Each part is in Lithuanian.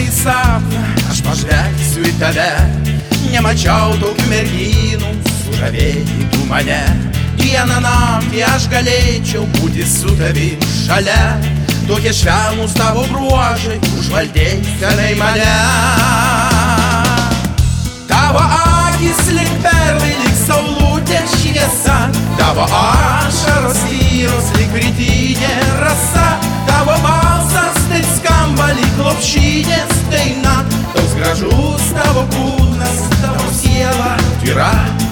į sapną, aš pažvelgsiu į tave. Nemačiau tokių merginų, sužavėjai tu mane. Dieną naktį aš galėčiau būti su tavim šalia. Tokie švelnūs tavo bruožai užvaldė senai mane. Tavo akys lyg perlai, lyg saulutė šviesa. Tavo ašaros tyros lyg rytinė rasa. Tavo balsas taip skamba lyg lopšinės daina. Toks gražus tavo kūnas, tavo siela tyra.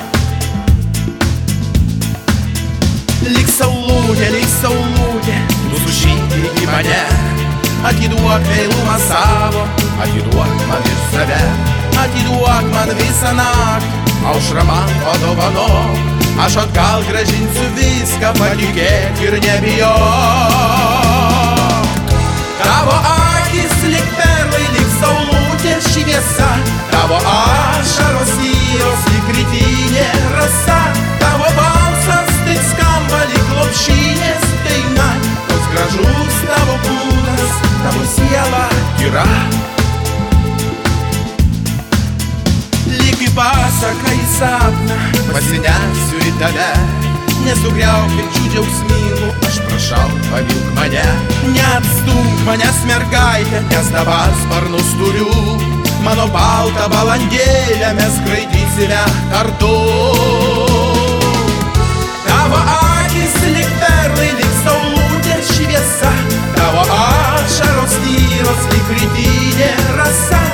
Lyg saulutė, tu sužydai į mane. Atiduok meilumą savo, atiduok man ir save. Atiduok man visą naktį, aušrą man padovanok. Aš atgal grąžinsiu viską, patikėk ir nebijok. Tavo akys lyg perlai, lyg saulutė šviesa. Tavo ašaros tyros lyg rytinė rasa. Tavo balsas taip skamba lyg lopšinės daina. Toks gražus tavo kūnas, tavo siela tyra. Lyg į pasaką į sapną pasinersiu į tave. Nesugriauk vilčių džiaugsmingų, aš prašau, pavilk mane. Neatstumk manęs mergaitė, nes dabar sparnus turiu. Mano baltą balandėlę mes skraidysime kartu. Tavo akys lyg perlai, lyg saulutė šviesa. Tavo ašaros tyros lyg rytinė rasa.